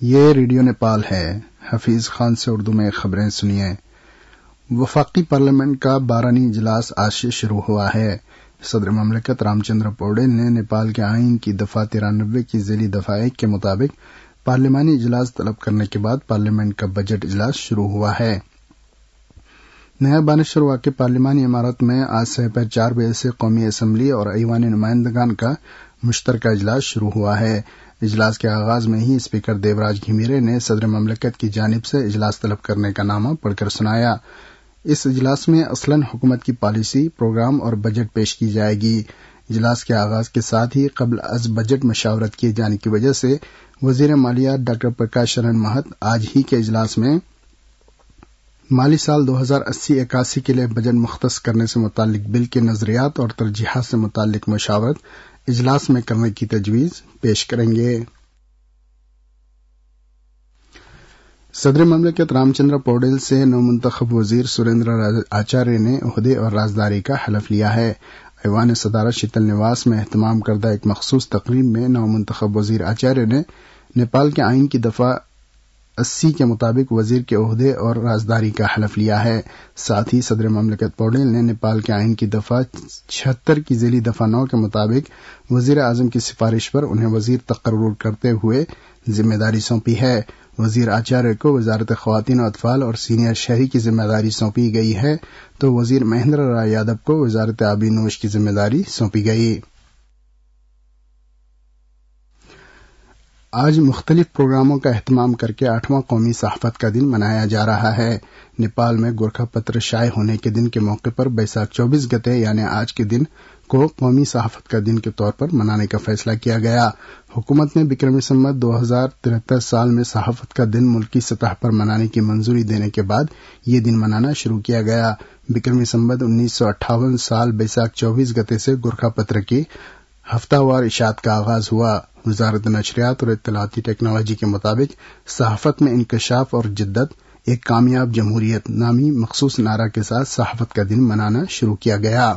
یہ ریڈیو نیپال ہے۔ حفیظ خان سے اردو میں خبریں سنیے۔ وفاقی پارلیمنٹ کا 12واں اجلاس آج سے شروع ہوا ہے۔ صدر مملکت رام چندر پوڈیل نے نیپال کے آئین کی دفعہ 93 کی ذیلی دفعہ 1 کے مطابق پارلیمانی اجلاس طلب کرنے کے بعد پارلیمنٹ کا بجٹ اجلاس شروع ہوا ہے۔ نیا بانشور واقع پارلیمانی عمارت میں آج سے 4 بجے سے قومی اسمبلی اور ایوان نمائندگان کا مشترکہ اجلاس شروع ہوا ہے۔ اجلاس کے آغاز میں ہی اسپیکر دیوراج گھمیرے نے صدر مملکت کی جانب سے اجلاس طلب کرنے کا نامہ پڑھ کر سنایا۔ اس اجلاس میں اصلاً حکومت کی پالیسی، پروگرام اور بجٹ پیش کی جائے گی۔ اجلاس کے آغاز کے ساتھ ہی قبل از بجٹ مشاورت کیے جانے کی وجہ سے وزیر مالیات ڈاکٹر پرکاش شرن مہت آج ہی کے اجلاس میں مالی سال 2080-81 کے لیے بجٹ مختص کرنے سے متعلق بل کے نظریات اور ترجیحات سے متعلق مشاورت اجلاس میں کرنے کی تجویز پیش کریں گے۔ صدر مملکت رام چندر پوڈیل سے نومنتخب وزیر سریندر آچاریہ نے عہدے اور رازداری کا حلف لیا ہے۔ ایوان صدارت شیتل نواس میں اہتمام کردہ ایک مخصوص تقریب میں نومنتخب وزیر آچاریہ نے نیپال کے آئین کی دفعہ 80 کے مطابق وزیر کے عہدے اور رازداری کا حلف لیا ہے۔ ساتھ ہی صدر مملکت پوڈیل نے نیپال کے آئین کی دفعہ 76 کی ذیلی دفعہ 9 کے مطابق وزیر اعظم کی سفارش پر انہیں وزیر تقرر کرتے ہوئے ذمہ داری سونپی ہے۔ وزیر آچاریہ کو وزارت خواتین و اطفال اور سینئر شہری کی ذمہ داری سونپی گئی ہے تو وزیر مہندر رائے یادو کو وزارت آبی نوش کی ذمہ داری سونپی گئی۔ آج مختلف پروگراموں کا اہتمام کر کے 8واں قومی صحافت کا دن منایا جا رہا ہے۔ نیپال میں گورکھا پتر شائع ہونے کے دن کے موقع پر بیساکھ 24 گتے یعنی آج کے دن کو قومی صحافت کا دن کے طور پر منانے کا فیصلہ کیا گیا۔ حکومت نے بکرمی سنوت 2073 سال میں صحافت کا دن ملکی سطح پر منانے کی منظوری دینے کے بعد یہ دن منانا شروع کیا گیا۔ بکرمی سنوت 1958 سال بیساکھ 24 گتے سے گورکھا پتر کی ہفتہ وار اشاعت کا آغاز ہوا۔ وزارت نشریات اور اطلاعاتی ٹیکنالوجی کے مطابق صحافت میں انکشاف اور جدت، ایک کامیاب جمہوریت نامی مخصوص نعرہ کے ساتھ صحافت کا دن منانا شروع کیا گیا۔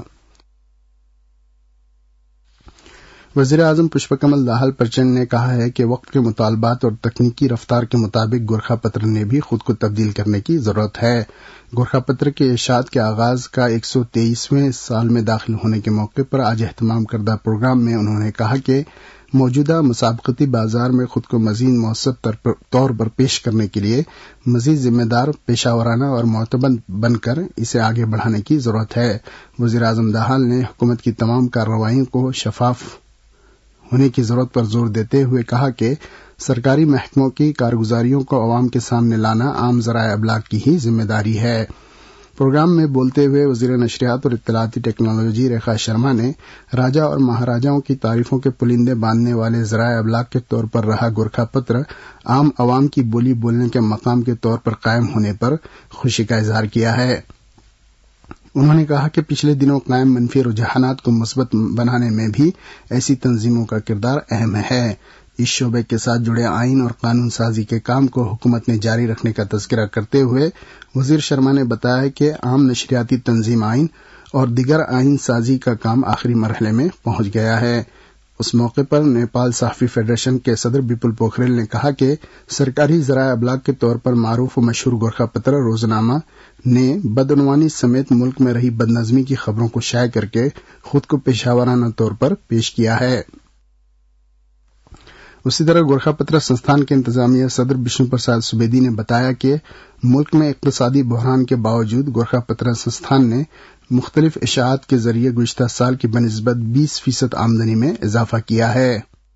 وزیر اعظم پشپ کمل دہل پرچنڈ نے کہا ہے کہ وقت کے مطالبات اور تکنیکی رفتار کے مطابق گورکھا پتر نے بھی خود کو تبدیل کرنے کی ضرورت ہے۔ گورکھا پتر کے اشاعت کے آغاز کا 123ویں سال میں داخل ہونے کے موقع پر آج اہتمام کردہ پروگرام میں انہوں نے کہا کہ موجودہ مسابقتی بازار میں خود کو مزید مؤثر طور پر پیش کرنے کے لیے مزید ذمہ دار، پیشہ ورانہ اور معتمد بن کر اسے آگے بڑھانے کی ضرورت ہے۔ وزیر اعظم دہل نے حکومت کی تمام کارروائیوں کو شفاف ہونے کی ضرورت پر زور دیتے ہوئے کہا کہ سرکاری محکموں کی کارگزاریوں کو عوام کے سامنے لانا عام ذرائع ابلاغ کی ہی ذمہ داری ہے۔ پروگرام میں بولتے ہوئے وزیر نشریات اور اطلاعاتی ٹیکنالوجی ریکھا شرما نے راجا اور مہاراجاؤں کی تعریفوں کے پلندے باندھنے والے ذرائع ابلاغ کے طور پر رہا گورکھا پتر عام عوام کی بولی بولنے کے مقام کے طور پر قائم ہونے پر خوشی کا اظہار کیا ہے۔ انہوں نے کہا کہ پچھلے دنوں قائم منفی رجحانات کو مثبت بنانے میں بھی ایسی تنظیموں کا کردار اہم ہے۔ اس شعبے کے ساتھ جڑے آئین اور قانون سازی کے کام کو حکومت نے جاری رکھنے کا تذکرہ کرتے ہوئے وزیر شرما نے بتایا کہ عام نشریاتی تنظیم آئین اور دیگر آئین سازی کا کام آخری مرحلے میں پہنچ گیا ہے۔ اس موقع پر نیپال صحافی فیڈریشن کے صدر بپل پوکھریل نے کہا کہ سرکاری ذرائع ابلاغ کے طور پر معروف و مشہور گورکھا پتر روزنامہ نے بدعنوانی سمیت ملک میں رہی بدنظمی کی خبروں کو شائع کر کے خود کو پیشہ ورانہ طور پر پیش کیا ہے۔ اسی طرح گورکھا پتر سنستھان کے انتظامیہ صدر بشنو پرساد سبیدی نے بتایا کہ ملک میں اقتصادی بحران کے باوجود گورکھا پتر سنستھان نے مختلف اشاعت کے ذریعے گزشتہ سال کی بنسبت 20% آمدنی میں اضافہ کیا ہے۔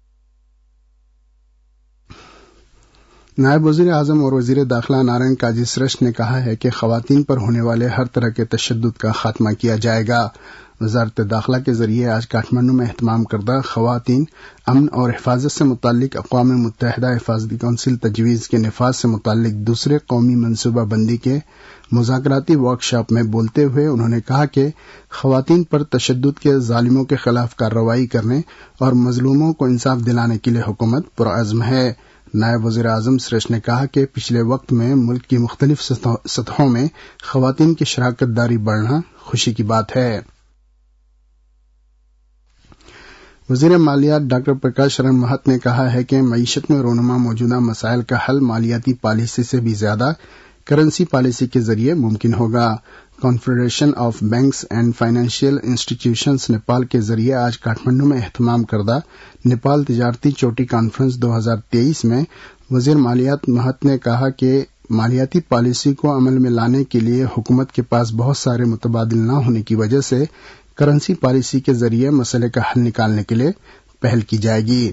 نائب وزیر اعظم اور وزیر داخلہ نارائن کاجی شریشٹھ نے کہا ہے کہ خواتین پر ہونے والے ہر طرح کے تشدد کا خاتمہ کیا جائے گا۔ وزارت داخلہ کے ذریعے آج کاٹھمنڈو میں اہتمام کردہ خواتین امن اور حفاظت سے متعلق اقوام متحدہ حفاظتی کونسل تجویز کے نفاذ سے متعلق دوسرے قومی منصوبہ بندی کے مذاکراتی ورکشاپ میں بولتے ہوئے انہوں نے کہا کہ خواتین پر تشدد کے ظالموں کے خلاف کارروائی کرنے اور مظلوموں کو انصاف دلانے کے لیے حکومت پرعزم ہے۔ نائب وزیر اعظم شریشٹھ نے کہا کہ پچھلے وقت میں ملک کی مختلف سطحوں میں خواتین کی شراکت داری بڑھنا خوشی کی بات ہے۔ وزیر مالیات ڈاکٹر پرکاش شرن مہت نے کہا ہے کہ معیشت میں رونما موجودہ مسائل کا حل مالیاتی پالیسی سے بھی زیادہ کرنسی پالیسی کے ذریعے ممکن ہوگا۔ Confederation of banks and financial institutions Nepal کے ذریعے آج کاٹھمنڈو میں اہتمام کردہ نیپال تجارتی چوٹی کانفرنس 2023 میں وزیر مالیات مہت نے کہا کہ مالیاتی پالیسی کو عمل میں لانے کے لیے حکومت کے پاس بہت سارے متبادل نہ ہونے کی وجہ سے کرنسی پالیسی کے ذریعے مسئلے کا حل نکالنے کے لیے پہل کی جائے گی۔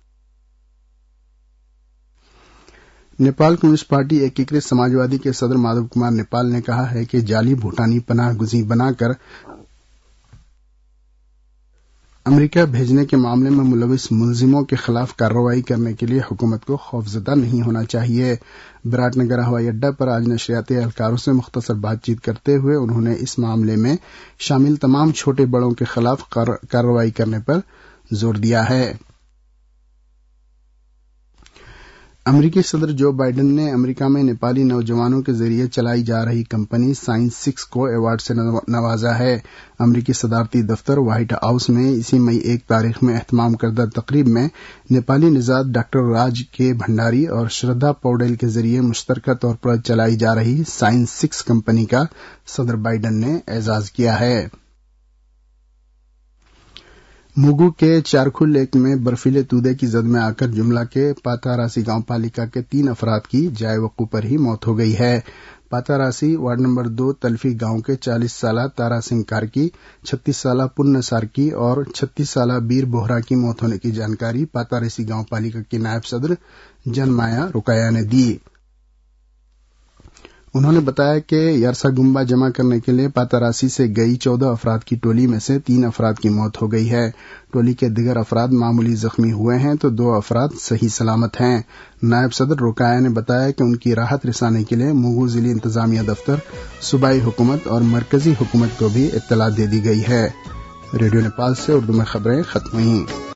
نیپال کمیونسٹ پارٹی ایکیکرت سماجوادی کے صدر مادھو کمار نیپال نے کہا ہے کہ جعلی بھوٹانی پناہ گزین بنا کر امریکہ بھیجنے کے معاملے میں ملوث ملزموں کے خلاف کارروائی کرنے کے لیے حکومت کو خوفزدہ نہیں ہونا چاہیے۔ برات نگر ہوائی اڈہ پر آج نشریاتی اہلکاروں سے مختصر بات چیت کرتے ہوئے انہوں نے اس معاملے میں شامل تمام چھوٹے بڑوں کے خلاف کارروائی کرنے پر زور دیا ہے۔ امریکی صدر جو بائیڈن نے امریکہ میں نیپالی نوجوانوں کے ذریعے چلائی جا رہی کمپنی سائنس 6 کو ایوارڈ سے نوازا ہے۔ امریکی صدارتی دفتر وائٹ ہاؤس میں اسی مئی 1 تاریخ میں اہتمام کردہ تقریب میں نیپالی نژاد ڈاکٹر راج کے بھنڈاری اور شردھا پوڈیل کے ذریعے مشترکہ طور پر چلائی جا رہی سائنس 6 کمپنی کا صدر بائیڈن نے اعزاز کیا ہے۔ موگو کے چارکھو لیک میں برفیلے تودے کی زد میں آ کر جملہ کے پاتاراسی گاؤں پالیکا کے 3 افراد کی جائے وقوع پر ہی موت ہو گئی ہے۔ پاتاراسی وارڈ نمبر 2 تلفی گاؤں کے 40 سالہ تارا سنگھ کارکی، 36 سالہ پن سارکی اور 36 سالہ بیر بوہرا کی موت ہونے کی جانکاری پاتاراسی گاؤں پالیکا کے نائب صدر جن مایا روکایا نے دی۔ انہوں نے بتایا کہ یارسا گمبا جمع کرنے کے لیے پاتاراسی سے گئی 14 افراد کی ٹولی میں سے 3 افراد کی موت ہو گئی ہے۔ ٹولی کے دیگر افراد معمولی زخمی ہوئے ہیں تو 2 افراد صحیح سلامت ہیں۔ نائب صدر روکایا نے بتایا کہ ان کی راحت رسانی کے لیے موگو ضلعی انتظامیہ دفتر، صوبائی حکومت اور مرکزی حکومت کو بھی اطلاع دے دی گئی ہے۔ ریڈیو نیپال سے اردو میں خبریں ختم ہوئیں۔